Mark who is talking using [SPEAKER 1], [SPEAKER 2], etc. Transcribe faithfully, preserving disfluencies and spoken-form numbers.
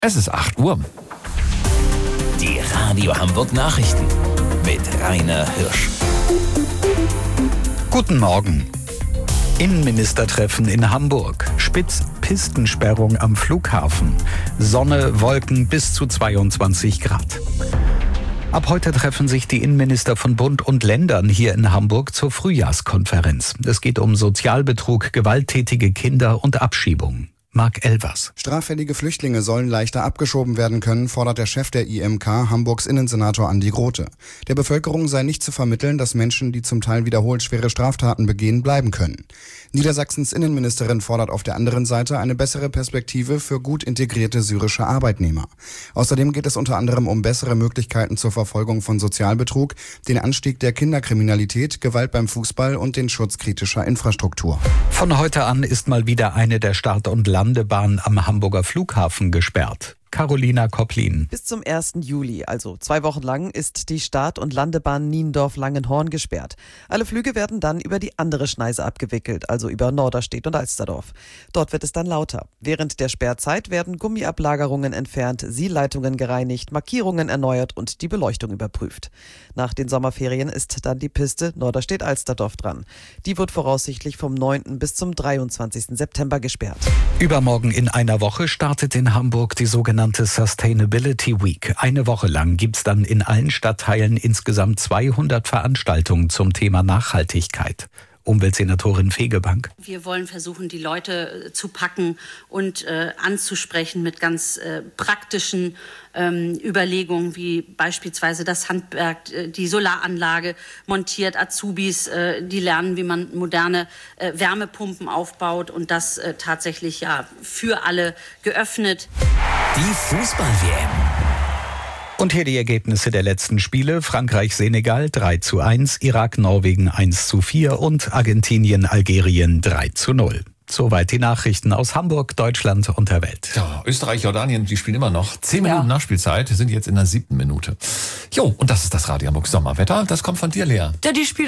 [SPEAKER 1] Es ist acht Uhr.
[SPEAKER 2] Die Radio Hamburg Nachrichten mit Rainer Hirsch.
[SPEAKER 3] Guten Morgen. Innenministertreffen in Hamburg. Spitzpistensperrung am Flughafen. Sonne, Wolken bis zu zweiundzwanzig Grad. Ab heute treffen sich die Innenminister von Bund und Ländern hier in Hamburg zur Frühjahrskonferenz. Es geht um Sozialbetrug, gewalttätige Kinder und Abschiebung. Marc Elvers.
[SPEAKER 4] Straffällige Flüchtlinge sollen leichter abgeschoben werden können, fordert der Chef der I M K, Hamburgs Innensenator Andi Grote. Der Bevölkerung sei nicht zu vermitteln, dass Menschen, die zum Teil wiederholt schwere Straftaten begehen, bleiben können. Niedersachsens Innenministerin fordert auf der anderen Seite eine bessere Perspektive für gut integrierte syrische Arbeitnehmer. Außerdem geht es unter anderem um bessere Möglichkeiten zur Verfolgung von Sozialbetrug, den Anstieg der Kinderkriminalität, Gewalt beim Fußball und den Schutz kritischer Infrastruktur.
[SPEAKER 3] Von heute an ist mal wieder eine der Start- und Landebahn am Hamburger Flughafen gesperrt. Carolina Kopplin.
[SPEAKER 5] Bis zum ersten Juli, also zwei Wochen lang, ist die Start- und Landebahn Niendorf-Langenhorn gesperrt. Alle Flüge werden dann über die andere Schneise abgewickelt, also über Norderstedt und Alsterdorf. Dort wird es dann lauter. Während der Sperrzeit werden Gummiablagerungen entfernt, Sielleitungen gereinigt, Markierungen erneuert und die Beleuchtung überprüft. Nach den Sommerferien ist dann die Piste Norderstedt-Alsterdorf dran. Die wird voraussichtlich vom neunten bis zum dreiundzwanzigsten September gesperrt.
[SPEAKER 3] Übermorgen in einer Woche startet in Hamburg die sogenannte Sustainability Week. Eine Woche lang gibt's dann in allen Stadtteilen insgesamt zweihundert Veranstaltungen zum Thema Nachhaltigkeit. Umweltsenatorin Fegebank.
[SPEAKER 6] Wir wollen versuchen, die Leute äh, zu packen und äh, anzusprechen mit ganz äh, praktischen ähm, Überlegungen, wie beispielsweise das Handwerk, äh, die Solaranlage montiert, Azubis, äh, die lernen, wie man moderne äh, Wärmepumpen aufbaut und das äh, tatsächlich ja für alle geöffnet.
[SPEAKER 2] Die Fußball-W M.
[SPEAKER 3] Und hier die Ergebnisse der letzten Spiele. Frankreich-Senegal drei zu eins, Irak-Norwegen eins zu vier und Argentinien-Algerien drei zu null. Soweit die Nachrichten aus Hamburg, Deutschland und der Welt.
[SPEAKER 1] Ja, Österreich, Jordanien, die spielen immer noch. Zehn Minuten
[SPEAKER 7] Ja.
[SPEAKER 1] Nachspielzeit, sind jetzt in der siebten Minute. Jo, und das ist das Radio Hamburg Sommerwetter. Das kommt von dir, Lea.
[SPEAKER 7] Ja, die spielt